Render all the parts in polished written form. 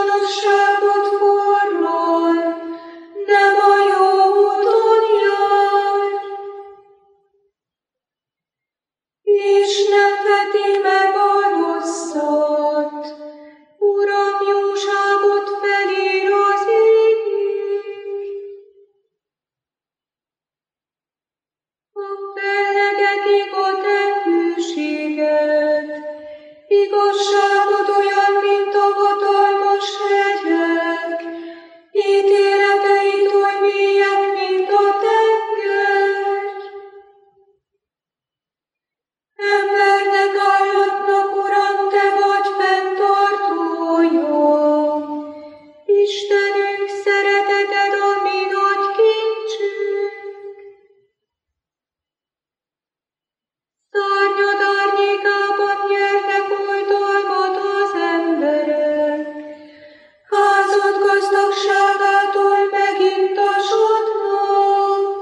gonoszságot forral, nem a jó úton jár, és nem veti meg a rosszat. Uram, jóságot felír az ígér. Fellegetik a te hűséged, igazságod olyan, mint a hatalmas hegyek, ítéleteid oly mélyek, mint a tenger. Embernek állatnak, Uram, te vagy fenntartója. Istenünk, szereteted a mi nagy kincsünk. Szárnyad árnyékában nyernek oltalmat az emberek, házad gazdagságától megintasodnak.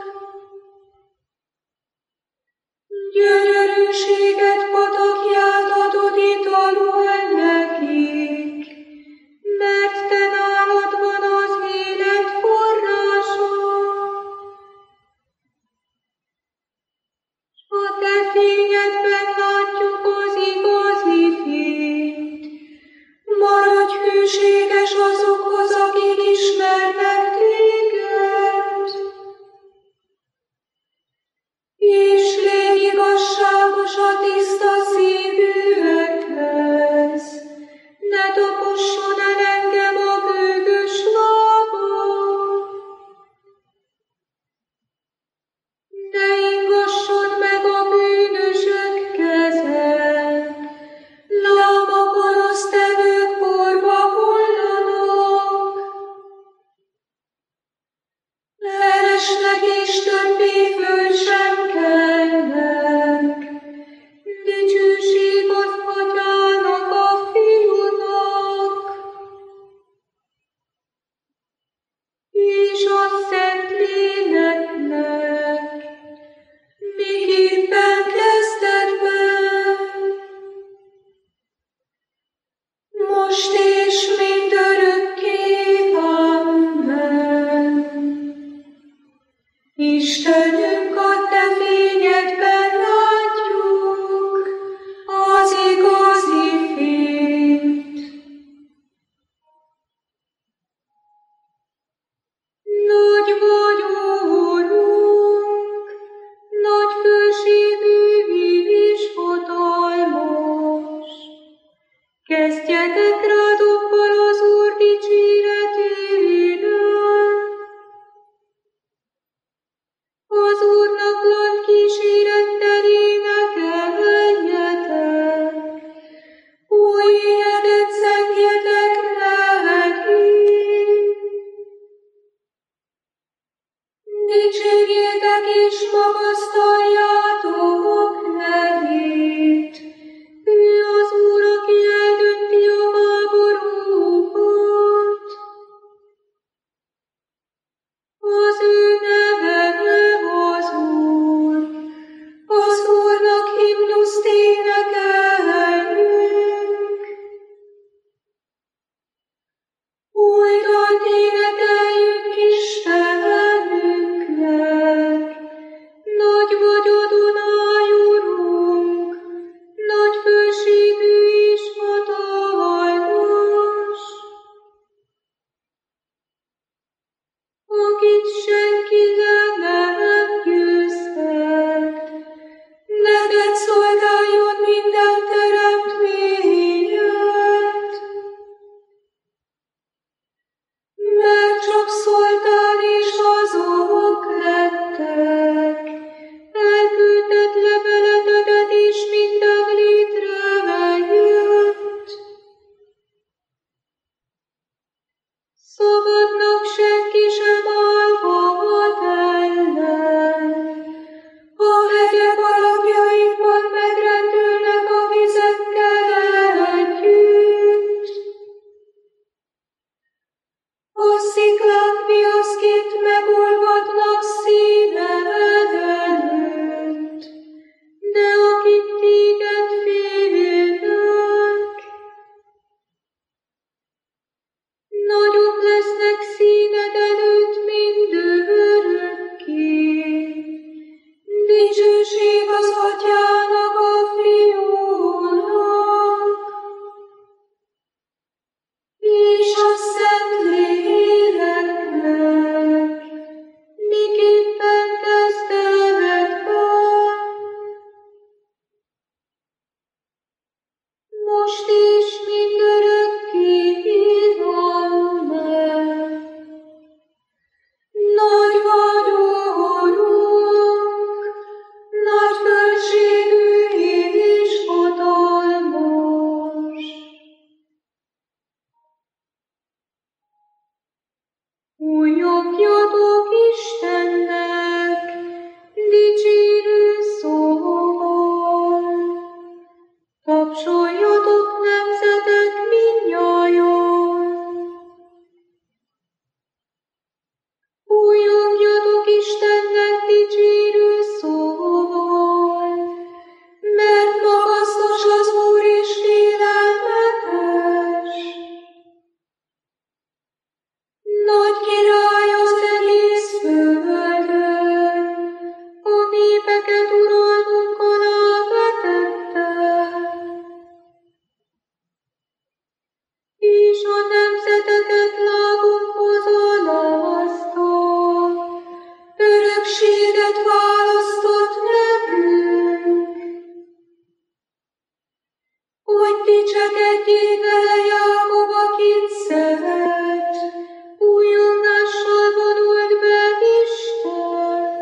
Gyönyörűséget patakját adod italul nekik, mert te nálad van az élet forrása. A te fényedben látjuk az igazi fényt. Maradj hűséges azokhoz, akik ismernek téged. És légy igazságos a tiszta szívűekhez. Ne taposson el engem a gőgös lábam. Ne ingasson meg a bűnösök keze. Lám a gonosztevők porba hullanak. Leresnek és többé föl sem kelnek. Dicsőség az Atyának, a Fiúnak és a Szentléleknek, miképpen kezdetben, most és mindörökké. Amen. Istenünk, a te fényedben látjuk az igazi fényt. Nagy vagy, Úrunk, nagy főségű és hatalmas. Kezdjetek rá dobbal az Úr dicséretének. Az Úrnak land kísérettel énekeljetek, új éneket zengjetek neki. Dicsérjétek és magasztaljátok nevét. Ő az Úr, aki eldönti a háborúkat. Az ő neve az Úr. Az Úrnak himnuszt énekeljünk. Új dalt énekeljünk Istenünknek. Nagy vagy, most és mindörökké. Amen. Nagy vagyok, nagy fölségű és hatalmas. Újjongjatok Istennek dicsérő szóval, tapsoljatok nemzetek mindnyájan. Újjongjatok Istennek dicsérő szóval, mert magasztos az Úr és félelmetes. Nagy király az egész földön, a népeket uralmunk alá vetette, és a nemzeteket lábunkhoz alázta, örökséget választott nekünk, hogy dicsekedjék vele Jákob, akit szeret, újongással vonult be Isten.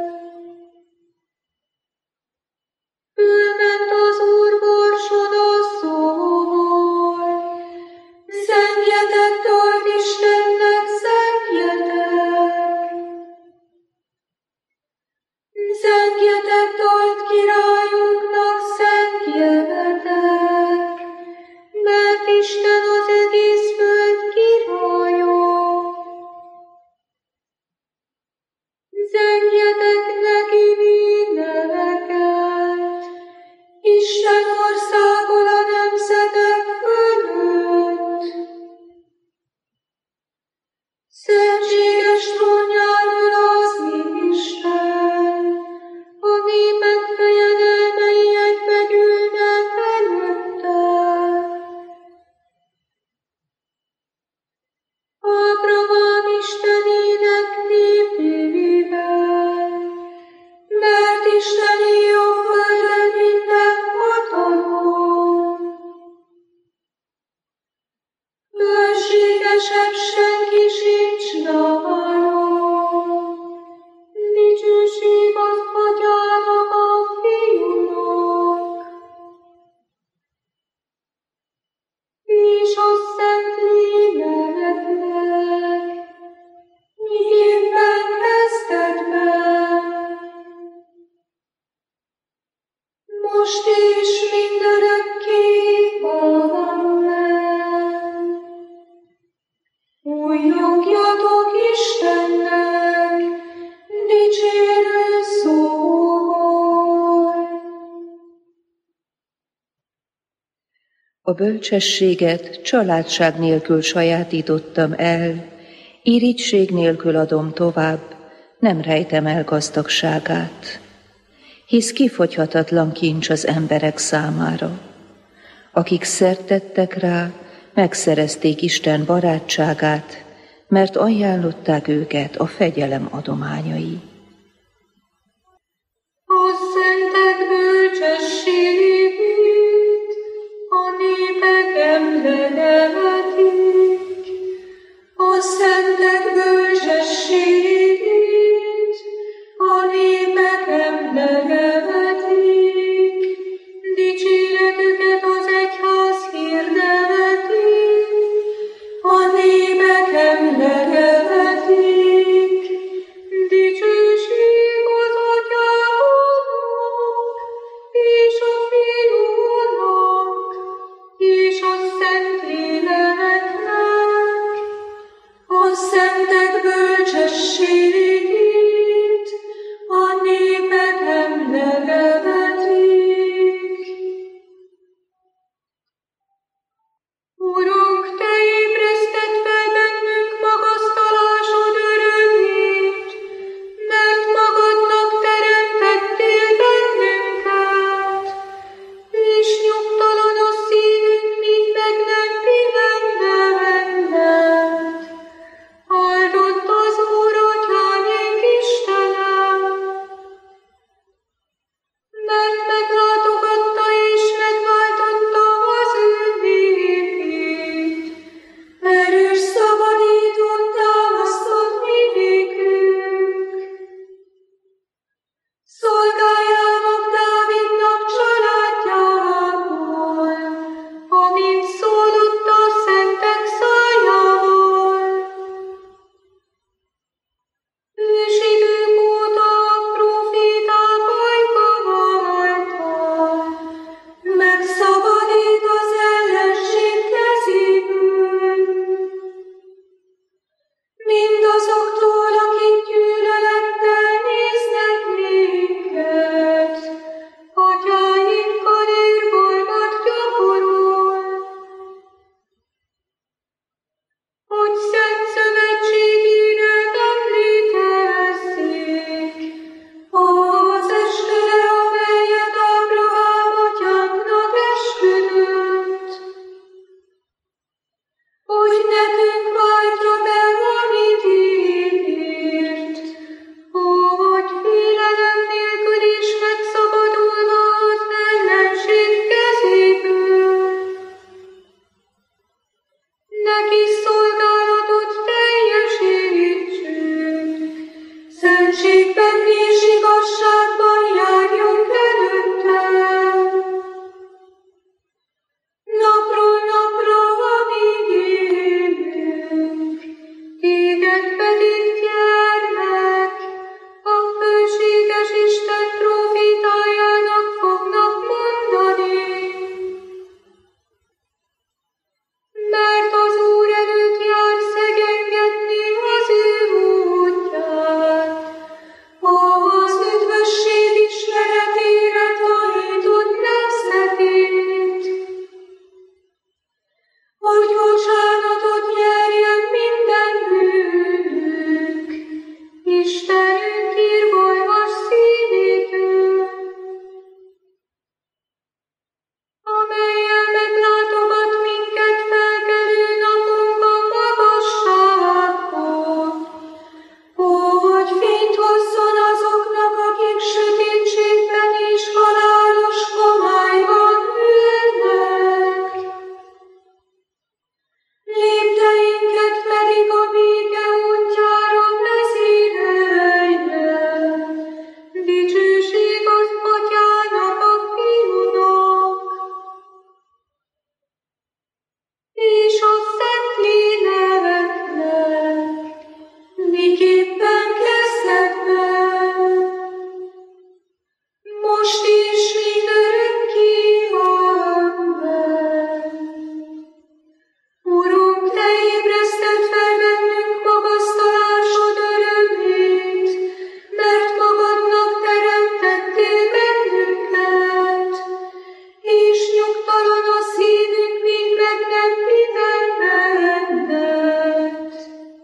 Fölment az Úr borson a szóval, zengjetek dalt Istennek, zengjetek! Zengjetek dalt királyunknak, zengjetek! Mert Isten az egész föld királya. Zengjetek neki éneket, Isten országol a nemzetek fölött. Szentséges trónjáról az Isten, a népek fejedelmei egybegyűlnek előtte. Ábrahám Istenének népében, mert Istené a földön minden hatalom. Fölségesebb senki sincs nála, dicsőség az Atyának, a Fiúnak, és a Szentléleknek, miképpen kezdetben, most és mindörökké. Amen. Újjongjatok Istennek dicsérő szóval. A bölcsességet családság nélkül sajátítottam el, irigység nélkül adom tovább, nem rejtem el gazdagságát. Hisz kifogyhatatlan kincs az emberek számára. Akik szert tettek rá, megszerezték Isten barátságát, mert ajánlották őket a fegyelem adományai. A szentek bölcsességét a népek emlegetik, a szentek bölcsességét a népek emlegetik, dicséretüket az egyház hirdeti, a népek emlegetik, dicsőség az Atyának, és a Fiúnak, és a Szentléleknek. neki szolgálatot teljesítsünk, szentségben és igazságban járjunk előtte. Napról napra, amíg élünk, téged pedig gyermek, a fölséges Isten profétájának fognak mondani. Mert az Úr előtt jár szegénygetni az ő útját, az üdvösség ismeretére tanított nemzetét, hogy bocsánatot nyerjen minden bűnünk, Istenünk irgalmas szívéből, amellyel meglátogat minket felkelő napunkban magasságból, hogy fényt hozzon azoknak, akik sötétségben és halálos homályban ülnek. Lépteinket pedig a béke útjára vezérelje, dicsőség az Atyának, a Fiúnak, és a Szentléleknek, miképpen kezdetben, most is mindörökké. Amen. Urunk, Te ébreszted fel bennünk magasztalásod örömét, mert magadnak teremtettél bennünket, és nyugtalan a szívünk, míg meg nem bível benned.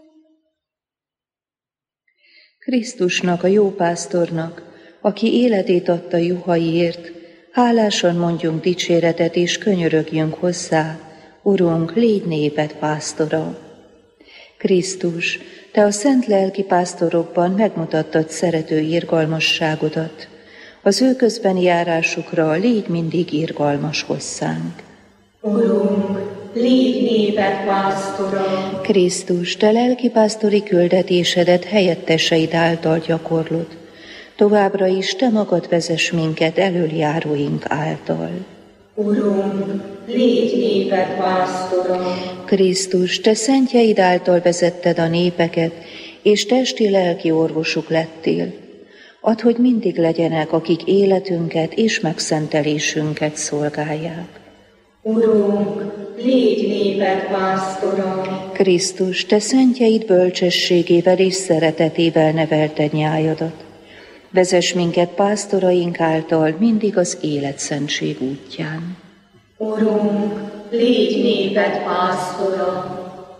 Krisztusnak, a jó pásztornak, aki életét adta juhaiért, hálásan mondjunk dicséretet és könyörögjünk hozzá, Urunk, légy néped pásztora. Krisztus, Te a szent lelki pásztorokban megmutattad szerető irgalmasságodat. Az ő közbeni járásukra légy mindig irgalmas hozzánk. Urunk, légy néped pásztora. Krisztus, Te lelki pásztori küldetésedet helyetteseid által gyakorlod. Továbbra is Te magad vezess minket elöljáróink által. Urunk, légy néped pásztora. Krisztus, Te szentjeid által vezetted a népeket, és testi-lelki orvosuk lettél. Add, hogy mindig legyenek, akik életünket és megszentelésünket szolgálják. Urunk, légy néped pásztora. Krisztus, Te szentjeid bölcsességével és szeretetével nevelted nyájadat. Vezess minket pásztoraink által mindig az életszentség útján. Urunk, légy néped pásztora.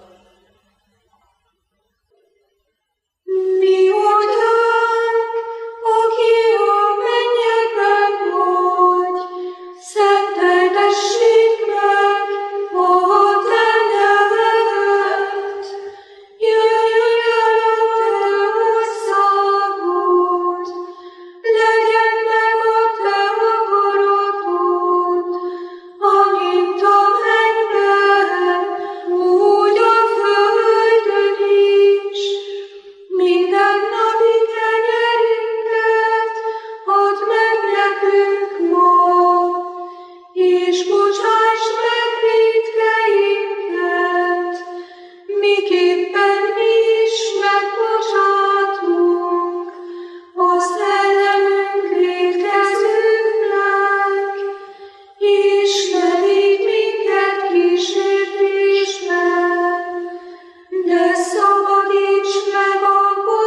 Mi Atyánk, aki a mennyekben vagy, szenteltessék meg a Te neved. Jöjjön el a Te országod, legyen meg a Te akaratod, amint a mennyben, úgy a földön is. Mindennapi kenyerünket add meg nekünk ma, és bocsáss meg vétkeinket, miképpen mi is megbocsátunk az ellenünk vétkezőknek, és ne vigy minket kísértésbe, de szabadíts meg a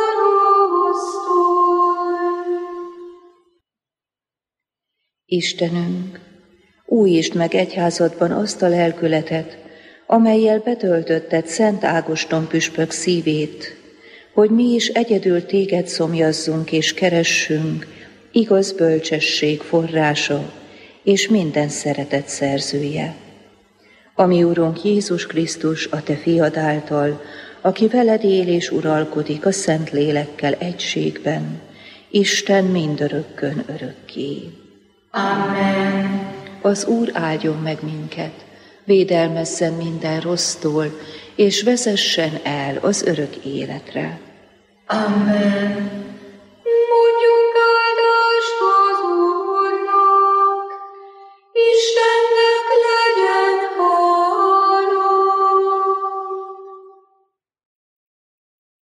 gonosztól. Istenünk, újítsd meg egyházadban azt a lelkületet, amellyel betöltötted Szent Ágoston püspök szívét, hogy mi is egyedül téged szomjazzunk és keressünk, igaz bölcsesség forrása és minden szeretet szerzője. Ami Urunk Jézus Krisztus, a Te fiad által, aki veled él és uralkodik a Szent Lélekkel egységben, Isten mindörökkön örökké. Amen. Az Úr áldjon meg minket, védelmezzen minden rossztól, és vezessen el az örök életre. Amen.